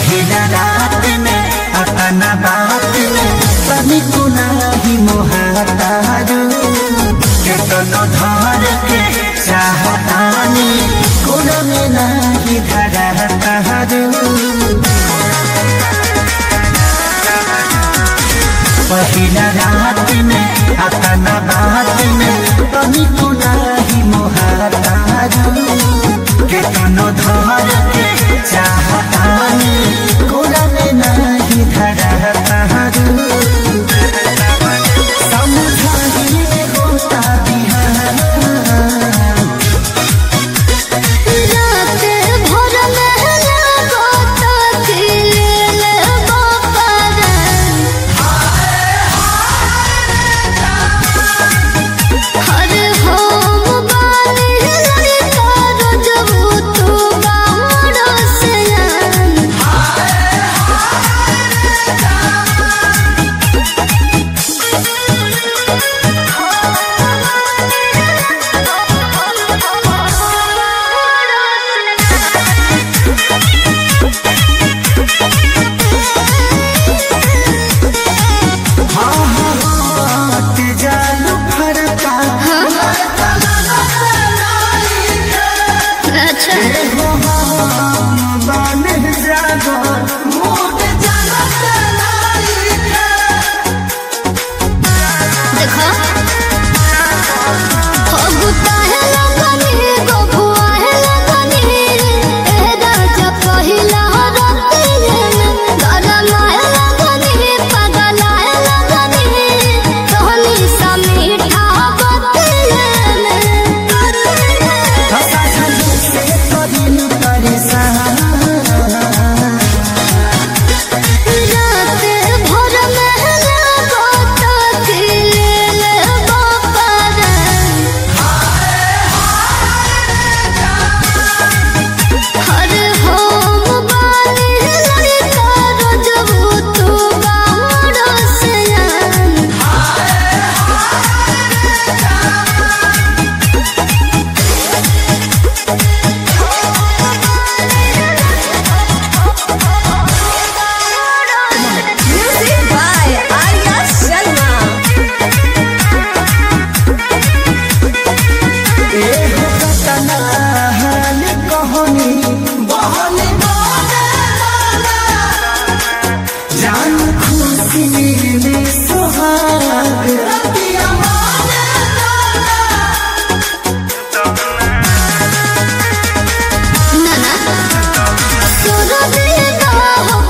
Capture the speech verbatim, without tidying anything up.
पहिला रात में अपना बात में तनी कुनाही मोहतारू के तनो धर के चाहतानी कोनो में नाही धरतारू पहिला रात में अपना बात में तनी कुनाही मोहतारू के तनो धर के चाहतानी कोनो में नाही धरतारू समझाइए होता बिहार रात भर महला गोता खिल बापारा हर होम बानी लड़का रोजबू तू बामड़ो से जालू फरका अच्छा बन जागो देखो हो गुता है लगनी गोभुआ है लगनी ए राजा पहिला रतियन गरमा है लगनी पगला है लगनी तोहनी सा मीठा बतियन हंसा हंसी से तो दिल परेशान रात भर महला गोता खिल बापारा हर होम बानी लड़का रोजबू तू बामड़ो से Music by Arya Sharma. ए हो कतना हाल कहानी बहनी जान खुशी में सुहाग नाना सुर देना हो